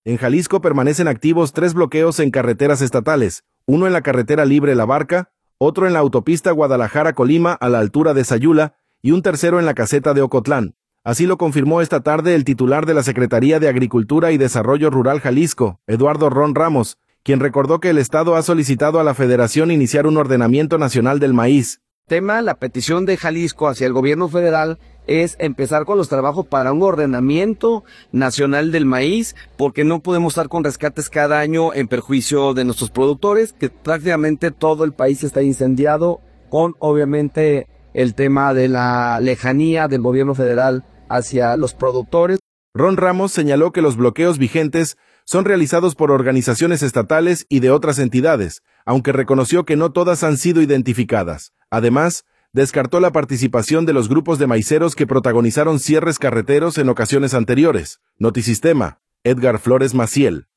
En Jalisco permanecen activos 3 bloqueos en carreteras estatales, uno en la carretera libre La Barca, otro en la autopista Guadalajara-Colima a la altura de Sayula y un tercero en la caseta de Ocotlán. Así lo confirmó esta tarde el titular de la Secretaría de Agricultura y Desarrollo Rural Jalisco, Eduardo Ron Ramos, quien recordó que el Estado ha solicitado a la Federación iniciar un ordenamiento nacional del maíz. La petición de Jalisco hacia el gobierno federal es empezar con los trabajos para un ordenamiento nacional del maíz, porque no podemos estar con rescates cada año en perjuicio de nuestros productores, que prácticamente todo el país está incendiado, con obviamente el tema de la lejanía del gobierno federal hacia los productores. Ron Ramos señaló que los bloqueos vigentes son realizados por organizaciones estatales y de otras entidades, aunque reconoció que no todas han sido identificadas. Además, descartó la participación de los grupos de maiceros que protagonizaron cierres carreteros en ocasiones anteriores. Notisistema, Edgar Flores Maciel.